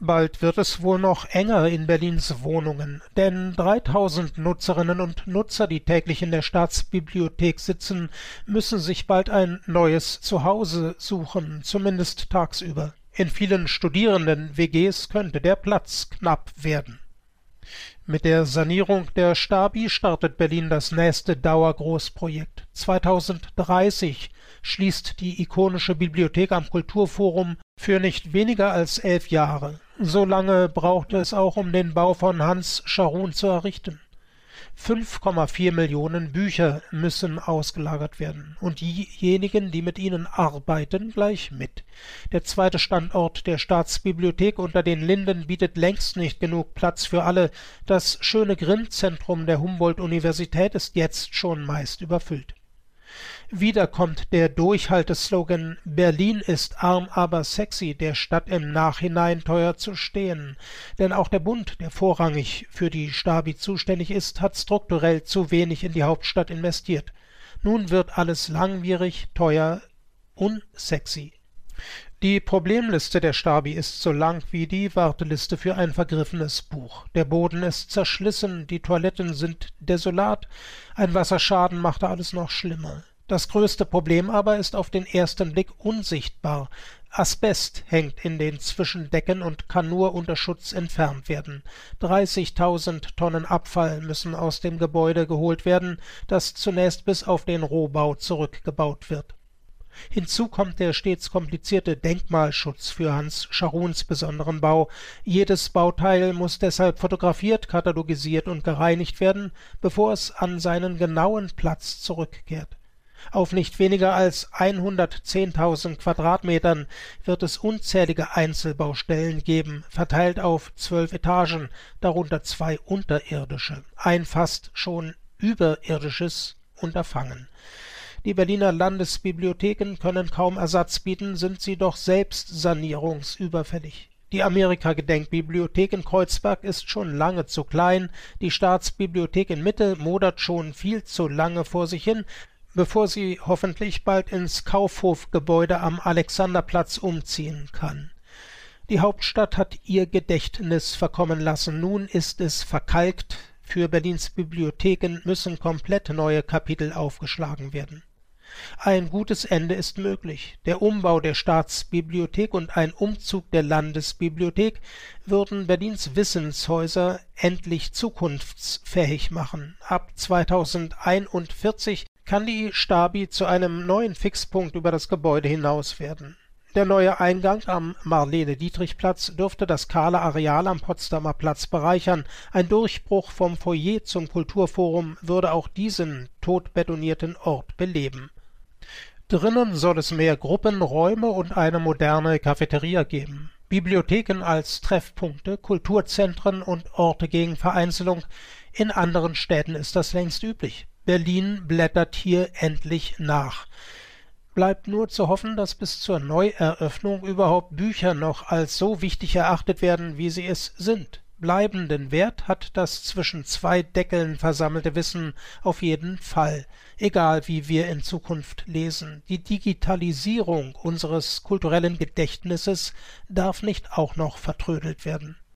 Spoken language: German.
Bald wird es wohl noch enger in Berlins Wohnungen, denn 3000 Nutzerinnen und Nutzer, die täglich in der Staatsbibliothek sitzen, müssen sich bald ein neues Zuhause suchen, zumindest tagsüber. In vielen Studierenden-WGs könnte der Platz knapp werden. Mit der Sanierung der Stabi startet Berlin das nächste Dauergroßprojekt. 2030 schließt die ikonische Bibliothek am Kulturforum für nicht weniger als 11 Jahre. So lange brauchte es auch, um den Bau von Hans Scharoun zu errichten. 5,4 Millionen Bücher müssen ausgelagert werden und diejenigen, die mit ihnen arbeiten, gleich mit. Der zweite Standort der Staatsbibliothek unter den Linden bietet längst nicht genug Platz für alle. Das schöne Grimm-Zentrum der Humboldt-Universität ist jetzt schon meist überfüllt. Wieder kommt der Durchhalteslogan »Berlin ist arm, aber sexy«, der Stadt im Nachhinein teuer zu stehen. Denn auch der Bund, der vorrangig für die Stabi zuständig ist, hat strukturell zu wenig in die Hauptstadt investiert. Nun wird alles langwierig, teuer, unsexy. Die Problemliste der Stabi ist so lang wie die Warteliste für ein vergriffenes Buch. Der Boden ist zerschlissen, die Toiletten sind desolat, ein Wasserschaden machte alles noch schlimmer. Das größte Problem aber ist auf den ersten Blick unsichtbar. Asbest hängt in den Zwischendecken und kann nur unter Schutz entfernt werden. 30.000 Tonnen Abfall müssen aus dem Gebäude geholt werden, das zunächst bis auf den Rohbau zurückgebaut wird. Hinzu kommt der stets komplizierte Denkmalschutz für Hans Scharouns besonderen Bau. Jedes Bauteil muss deshalb fotografiert, katalogisiert und gereinigt werden, bevor es an seinen genauen Platz zurückkehrt. Auf nicht weniger als 110.000 Quadratmetern wird es unzählige Einzelbaustellen geben, verteilt auf 12 Etagen, darunter 2 unterirdische, ein fast schon überirdisches Unterfangen. Die Berliner Landesbibliotheken können kaum Ersatz bieten, sind sie doch selbst sanierungsüberfällig. Die Amerika-Gedenkbibliothek in Kreuzberg ist schon lange zu klein, die Staatsbibliothek in Mitte modert schon viel zu lange vor sich hin, bevor sie hoffentlich bald ins Kaufhofgebäude am Alexanderplatz umziehen kann. Die Hauptstadt hat ihr Gedächtnis verkommen lassen, nun ist es verkalkt, für Berlins Bibliotheken müssen komplett neue Kapitel aufgeschlagen werden. Ein gutes Ende ist möglich. Der Umbau der Staatsbibliothek und ein Umzug der Landesbibliothek würden Berlins Wissenshäuser endlich zukunftsfähig machen. Ab 2041 kann die Stabi zu einem neuen Fixpunkt über das Gebäude hinaus werden. Der neue Eingang am Marlene-Dietrich-Platz dürfte das kahle Areal am Potsdamer Platz bereichern. Ein Durchbruch vom Foyer zum Kulturforum würde auch diesen totbetonierten Ort beleben. Drinnen soll es mehr Gruppenräume und eine moderne Cafeteria geben. Bibliotheken als Treffpunkte, Kulturzentren und Orte gegen Vereinzelung. In anderen Städten ist das längst üblich. Berlin blättert hier endlich nach. Bleibt nur zu hoffen, dass bis zur Neueröffnung überhaupt Bücher noch als so wichtig erachtet werden, wie sie es sind. Bleibenden Wert hat das zwischen 2 Deckeln versammelte Wissen auf jeden Fall, egal wie wir in Zukunft lesen. Die Digitalisierung unseres kulturellen Gedächtnisses darf nicht auch noch vertrödelt werden.